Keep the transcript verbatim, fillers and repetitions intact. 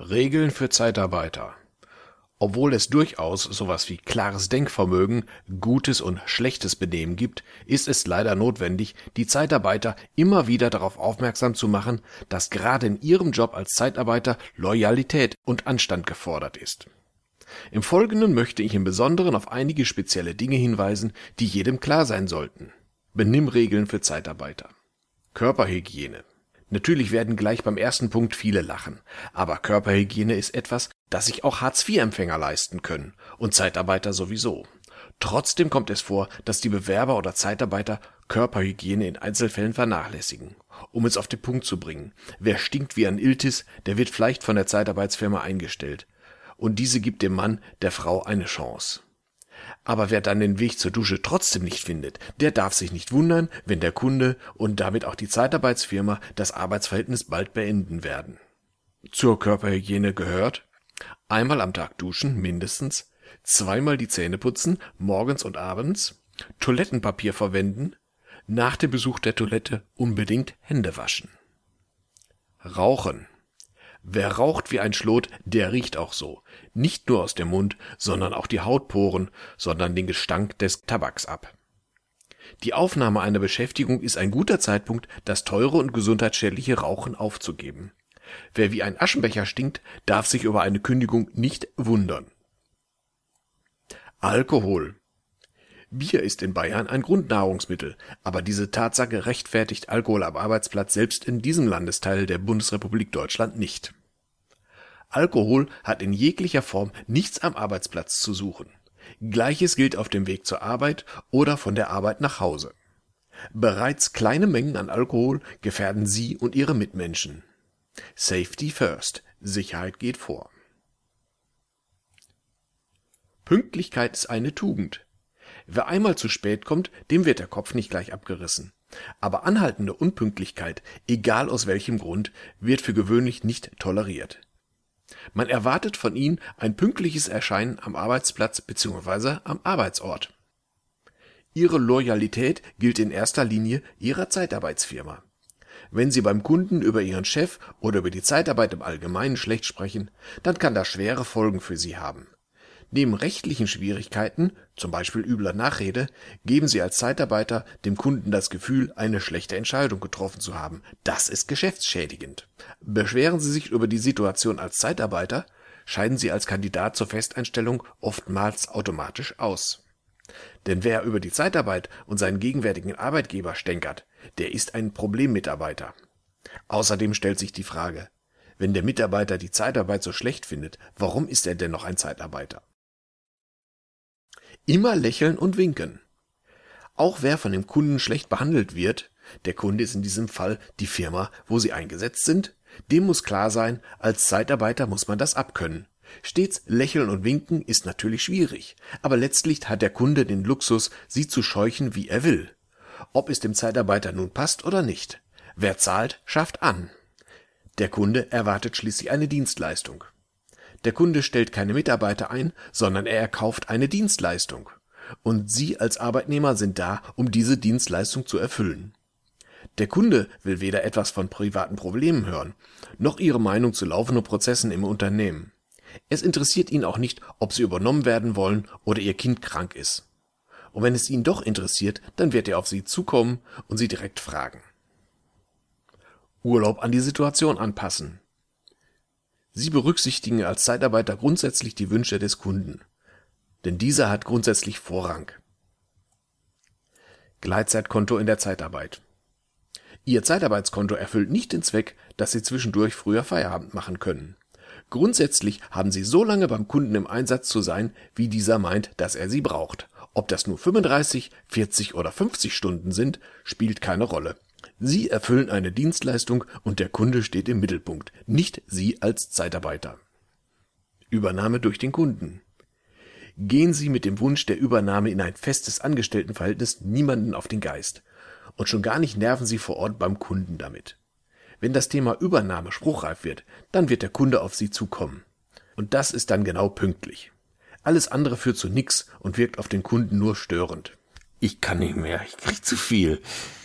Regeln für Zeitarbeiter. Obwohl es durchaus sowas wie klares Denkvermögen, gutes und schlechtes Benehmen gibt, ist es leider notwendig, die Zeitarbeiter immer wieder darauf aufmerksam zu machen, dass gerade in ihrem Job als Zeitarbeiter Loyalität und Anstand gefordert ist. Im Folgenden möchte ich im Besonderen auf einige spezielle Dinge hinweisen, die jedem klar sein sollten. Benimmregeln für Zeitarbeiter. Körperhygiene. Natürlich werden gleich beim ersten Punkt viele lachen, aber Körperhygiene ist etwas, das sich auch Hartz vier Empfänger leisten können und Zeitarbeiter sowieso. Trotzdem kommt es vor, dass die Bewerber oder Zeitarbeiter Körperhygiene in Einzelfällen vernachlässigen. Um es auf den Punkt zu bringen: Wer stinkt wie ein Iltis, der wird vielleicht von der Zeitarbeitsfirma eingestellt. Und diese gibt dem Mann, der Frau eine Chance. Aber wer dann den Weg zur Dusche trotzdem nicht findet, der darf sich nicht wundern, wenn der Kunde und damit auch die Zeitarbeitsfirma das Arbeitsverhältnis bald beenden werden. Zur Körperhygiene gehört: einmal am Tag duschen, mindestens, zweimal die Zähne putzen, morgens und abends, Toilettenpapier verwenden, nach dem Besuch der Toilette unbedingt Hände waschen. Rauchen. Wer raucht wie ein Schlot, der riecht auch so. Nicht nur aus dem Mund, sondern auch die Hautporen, sondern den Gestank des Tabaks ab. Die Aufnahme einer Beschäftigung ist ein guter Zeitpunkt, das teure und gesundheitsschädliche Rauchen aufzugeben. Wer wie ein Aschenbecher stinkt, darf sich über eine Kündigung nicht wundern. Alkohol. Bier ist in Bayern ein Grundnahrungsmittel, aber diese Tatsache rechtfertigt Alkohol am Arbeitsplatz selbst in diesem Landesteil der Bundesrepublik Deutschland nicht. Alkohol hat in jeglicher Form nichts am Arbeitsplatz zu suchen. Gleiches gilt auf dem Weg zur Arbeit oder von der Arbeit nach Hause. Bereits kleine Mengen an Alkohol gefährden Sie und Ihre Mitmenschen. Safety first. Sicherheit geht vor. Pünktlichkeit ist eine Tugend. Wer einmal zu spät kommt, dem wird der Kopf nicht gleich abgerissen. Aber anhaltende Unpünktlichkeit, egal aus welchem Grund, wird für gewöhnlich nicht toleriert. Man erwartet von ihnen ein pünktliches Erscheinen am Arbeitsplatz bzw. am Arbeitsort. Ihre Loyalität gilt in erster Linie Ihrer Zeitarbeitsfirma. Wenn Sie beim Kunden über Ihren Chef oder über die Zeitarbeit im Allgemeinen schlecht sprechen, dann kann das schwere Folgen für Sie haben. Neben rechtlichen Schwierigkeiten, zum Beispiel übler Nachrede, geben Sie als Zeitarbeiter dem Kunden das Gefühl, eine schlechte Entscheidung getroffen zu haben. Das ist geschäftsschädigend. Beschweren Sie sich über die Situation als Zeitarbeiter, scheiden Sie als Kandidat zur Festeinstellung oftmals automatisch aus. Denn wer über die Zeitarbeit und seinen gegenwärtigen Arbeitgeber stänkert, der ist ein Problemmitarbeiter. Außerdem stellt sich die Frage: Wenn der Mitarbeiter die Zeitarbeit so schlecht findet, warum ist er denn noch ein Zeitarbeiter? Immer lächeln und winken. Auch wer von dem Kunden schlecht behandelt wird, der Kunde ist in diesem Fall die Firma, wo Sie eingesetzt sind, dem muss klar sein, als Zeitarbeiter muss man das abkönnen. Stets lächeln und winken ist natürlich schwierig, aber letztlich hat der Kunde den Luxus, Sie zu scheuchen, wie er will. Ob es dem Zeitarbeiter nun passt oder nicht. Wer zahlt, schafft an. Der Kunde erwartet schließlich eine Dienstleistung. Der Kunde stellt keine Mitarbeiter ein, sondern er erkauft eine Dienstleistung. Und Sie als Arbeitnehmer sind da, um diese Dienstleistung zu erfüllen. Der Kunde will weder etwas von privaten Problemen hören, noch Ihre Meinung zu laufenden Prozessen im Unternehmen. Es interessiert ihn auch nicht, ob Sie übernommen werden wollen oder Ihr Kind krank ist. Und wenn es ihn doch interessiert, dann wird er auf Sie zukommen und Sie direkt fragen. Urlaub an die Situation anpassen. Sie berücksichtigen als Zeitarbeiter grundsätzlich die Wünsche des Kunden, denn dieser hat grundsätzlich Vorrang. Gleitzeitkonto in der Zeitarbeit. Ihr Zeitarbeitskonto erfüllt nicht den Zweck, dass Sie zwischendurch früher Feierabend machen können. Grundsätzlich haben Sie so lange beim Kunden im Einsatz zu sein, wie dieser meint, dass er Sie braucht. Ob das nur fünfunddreißig, vierzig oder fünfzig Stunden sind, spielt keine Rolle. Sie erfüllen eine Dienstleistung und der Kunde steht im Mittelpunkt, nicht Sie als Zeitarbeiter. Übernahme durch den Kunden. Gehen Sie mit dem Wunsch der Übernahme in ein festes Angestelltenverhältnis niemanden auf den Geist. Und schon gar nicht nerven Sie vor Ort beim Kunden damit. Wenn das Thema Übernahme spruchreif wird, dann wird der Kunde auf Sie zukommen. Und das ist dann genau pünktlich. Alles andere führt zu nix und wirkt auf den Kunden nur störend. Ich kann nicht mehr, ich krieg zu viel.